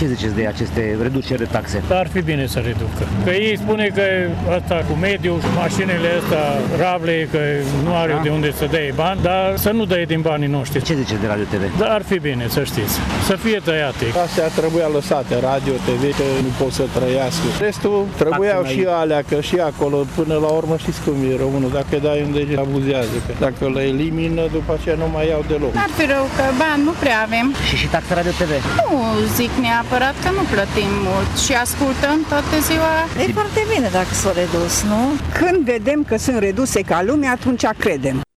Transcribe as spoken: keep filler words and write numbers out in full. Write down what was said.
Ce ziceți de aceste reduceri de taxe? Ar fi bine să reducă. Că ei spune că asta cu mediul, mașinile astea, rable, că nu are de unde să dea bani, dar să nu dea din banii noștri. Ce ziceți de Radio T V? Dar ar fi bine, să știți. Să fie tăiate. Astea trebuia lăsate, Radio, T V, că nu pot să trăiască. Restul trebuiau și alea, că și acolo, până la urmă știți cum e românul, dacă dai un deget, abuzează. Că dacă le elimină, după aceea nu mai iau deloc. N-ar fi rău, că bani nu prea avem. Și și taxa Radio T V? Nu zic neapărat că nu plătim mult și ascultăm toată ziua. E foarte bine dacă s-a redus, nu? Când vedem că sunt reduse ca lumea, atunci credem.